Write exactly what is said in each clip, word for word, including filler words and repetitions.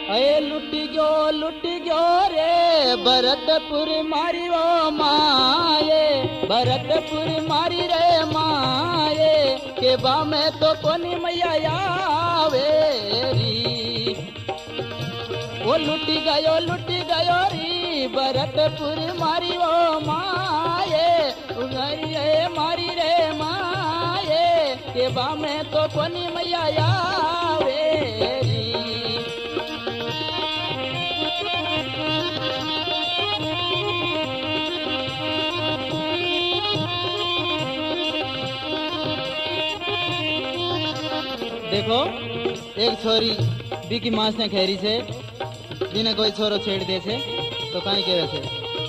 अये लुटी गयो लुटी गयो रे भरतपुर मारी वो माये, भरतपुर मारी रे माये के बा में तो कोनी मैया आवेरी। वो लुटी गयो लुटी गयो री भरतपुर मारी वो माये, उंगरी रे मारी रे माये के बा में तो कोनी मैया आवेरी। देखो एक छोरी बीकी मांस ने खेरी से जिन्हें कोई छोरो छेड़ दे से तो कहीं के वैसे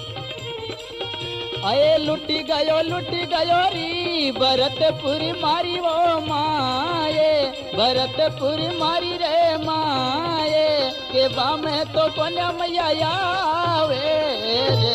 अये लुटी गयो लुटी गयो री भरतपुर मारी वो माये, भरतपुर मारी रे माये के बा में तो कोन्या मैया आवे रे।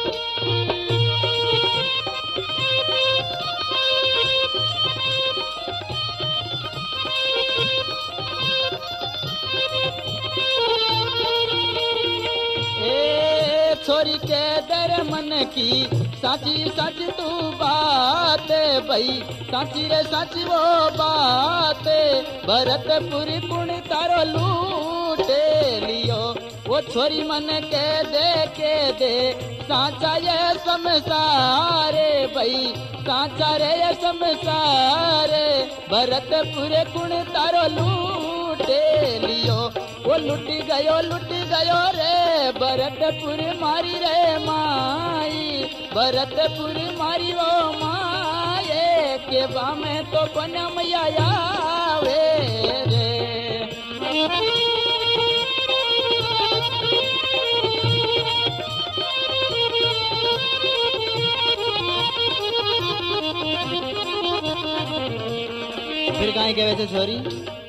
छोरी के दर मन की साची सच तू बात भाई, साची रे साची वो बात भरतपुर पुण तारो लूटे लियो। वो छोरी मन के दे के दे साचा ये संसारे भाई, साचा रे ये संसारे भरतपुर पुण तारो लूटे लियो। वो लुटी गयो लुटी गयो रे भरतपुर मारी रे माई, भरतपुर मारी वो माये के बा में तो कोन्या मैया आवे रे। फिर कहीं के वैसे छोरी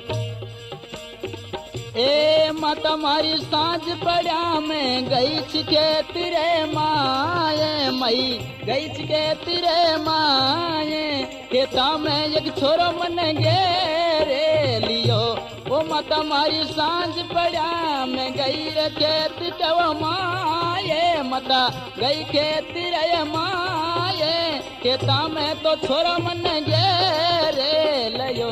ए माता मारी सांझ पड़ा में गई छिके तेरे माये मई, गई छिके तेरे माये खेता में एक छोरो मन गेरे लियो। वो माता मारी सांझ पड़ा में गई रे खेत तो माये, माता गई खेत रे माये खेता में तो छोरो मन गेरे लियो।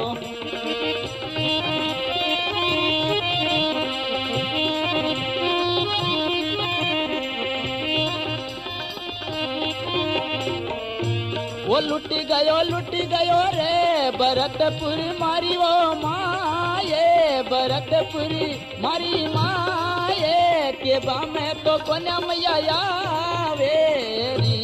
वो लुटी गयो लुटी गयो रे भरतपुर मारी वो माये, भरतपुर मारी माये के बा में तो कोन्या मैया आवेरी।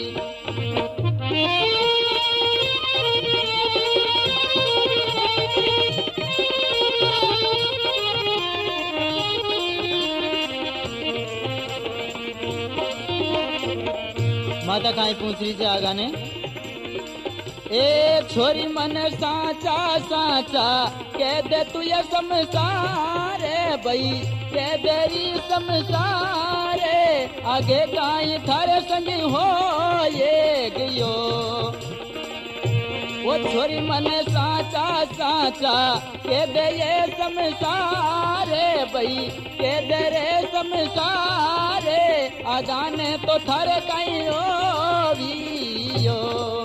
माता कहीं पूछ रही से आगा ने ए छोरी मन साचा साचा कह दे तू ये संसारे भाई, कह देरी संसारे आगे काई थारे संग हो ये गयो। वो छोरी मन साचा साचा कह दे ये संसारे भाई, कह दे रे संसारे आगाने तो थारे काई हो वियो।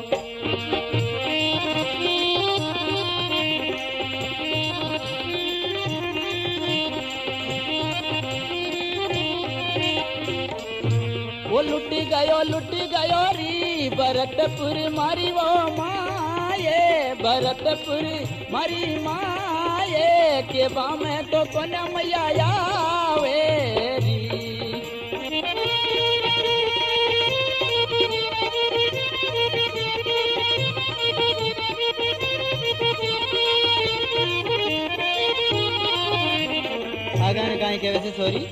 वो लुटी गयो लुटी गयो री भरतपुर मारी वो माये, भरतपुर मारी माये के बा में तो कोन्या मैया आवेरी। आगा ने कहीं के वैसे सॉरी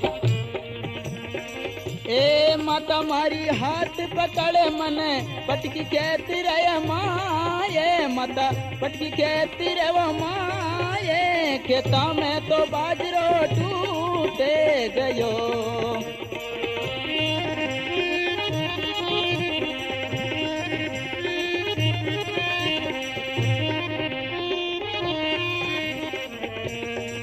ए माता मारी हाथ पकड़े मन पटकी कहती रहे माये, माता पटकी कहती रहे वो माये खेता में तो बाजरो टूटे गयो।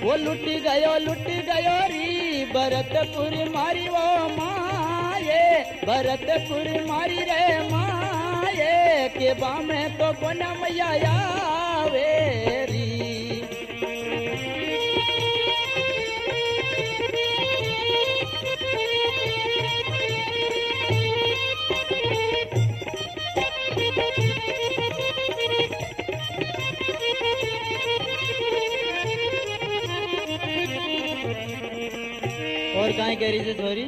वो लुटी गयो लुटी गयो री भरतपुर मारी वो माये भरतपुर मारी रे माये के बामे तो कोन मैया आवे री। और काहे कह रही से थोरी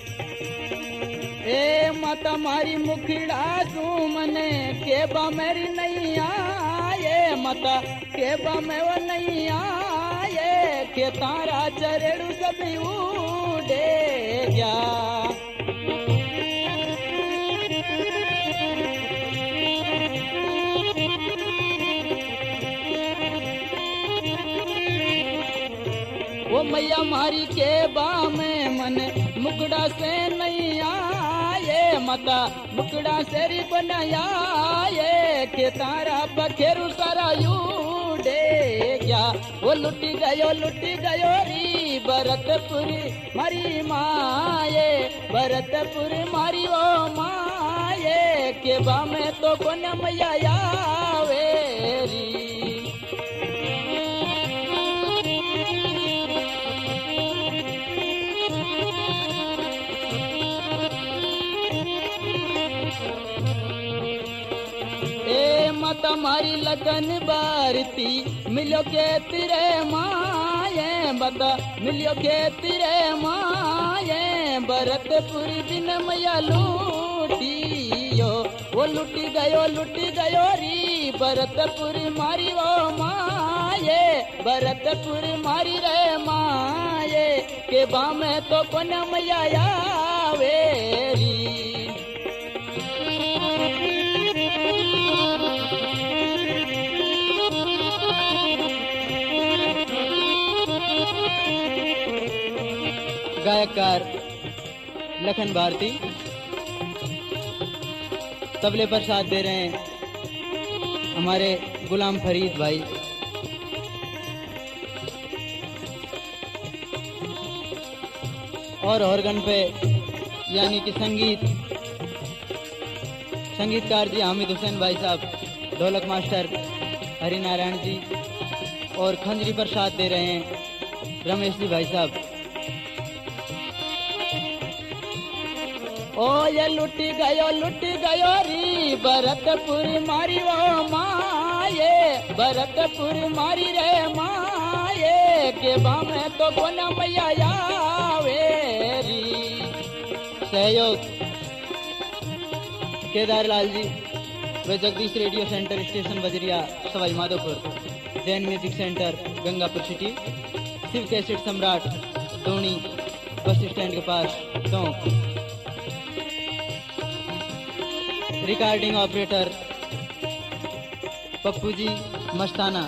ए माता मारी मुखड़ा तू मने के बा मेरी नहीं आए माता के बा में वो नहीं आए के तारा चरेड़ू सब उड़े गया। वो मैया मारी के बामे मन मुकड़ा से नहीं आए माता मुकड़ा से री बनाया ये के तारा बखेरू सारा यूडे गया। वो लुटी गयो लुटी गयो री भरतपुरी मारी माये भरतपुर मारी वो माये के बामे तो कोन मैया आवे री। माता मारी लगन बारती मिलो के तेरे माये माता मिलो के तेरे माये भरतपुर दिन मैया लूटियो वो लुटी गयो लुटी गयो री भरतपुर मारी वो माये भरतपुर मारी रे माये के बामे तो कोन मैया आवे री। गायककार लखन भारती तबले पर साथ दे रहे हैं हमारे गुलाम फरीद भाई। और ऑर्गन पे यानी कि संगीत संगीतकार जी हामिद हुसैन भाई साहब, ढोलक मास्टर हरिनारायण जी और खंजरी पर साथ दे रहे हैं रमेश जी भाई साहब। ओ ये लुटी गयो लुटी गयो री भरतपुर मारी वो माये भरतपुर मारी रे माये के बामे तो कोन मैया आवे री। सहयोग केदारलाल जी व Jagdish radio centre station Bajariya Sawai Madhopur, Jain music centre Gangapur city, Shiv cassette Samrat Dhoni bus stand के पास Tonk, recording operator Pappu ji Mastana,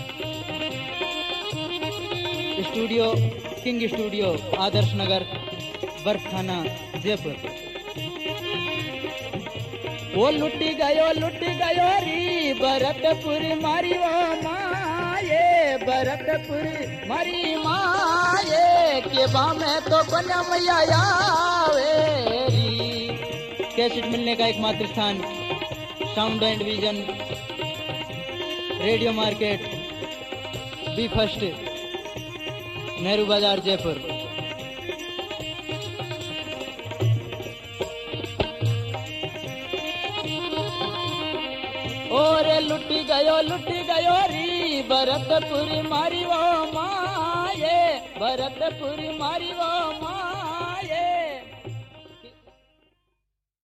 studio king studio Adarsh Nagar बर्फ थाना जयपुर। वो लुटी गयो लुटी गयो री भरतपुर मारी वो माये भरतपुर मारी माये के बामे तो कोन मैया आवे री। कैसेट मिलने का एकमात्र स्थान sound and vision radio market B first Nehru Bazaar Jaipur. और लुटी गयो लुटी गयो री भरतपुर मारी वो माये भरतपुर मारी वो माये